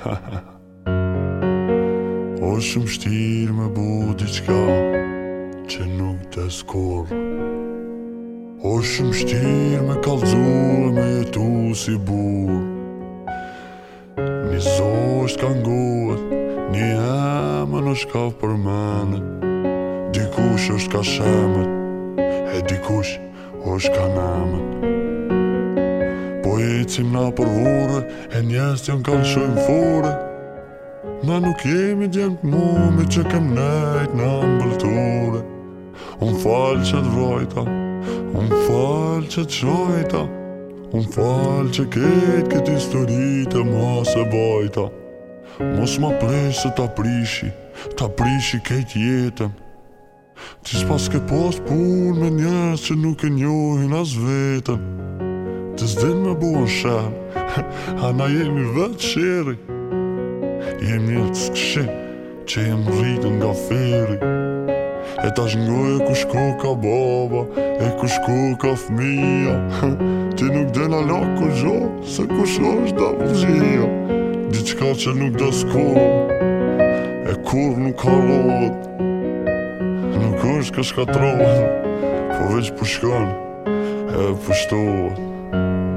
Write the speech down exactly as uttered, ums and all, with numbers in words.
O shumë shtirë me bu diqka që nuk të skur. O shumë shtirë me kalzu e me jetu si bur. Një zosht ka ngohet, një emën është ka përmenet. Dikush është ka shemet, e dikush është ka nemet. Po ecim na për vore, e njerëz t'jon kanë shojnë fore. Na nuk jemi djemë t'mumi që kem nejt në mbëlture. Unë falë që t'vrojta, unë falë që t'shojta, unë falë që ketë këtë historit e ma se bajta. Mos ma plesh se ta prishi, ta prishi ketë jetën. Ti s'pas ke pas pun me njerës që nuk e njohin as vetën. Ti s'din me buon shen, ana jemi vetë sheri. Jem një të skëshim që jem rritën nga feri. E tash ngoje ku shko ka baba, e ku shko ka fmija. Ti nuk den ala ku gjo, se ku shko është da vëgjia. Diqka që nuk do s'kur, e kur nuk harrot. Nuk është ka shkatrot, po veç pushkon, e pushtot.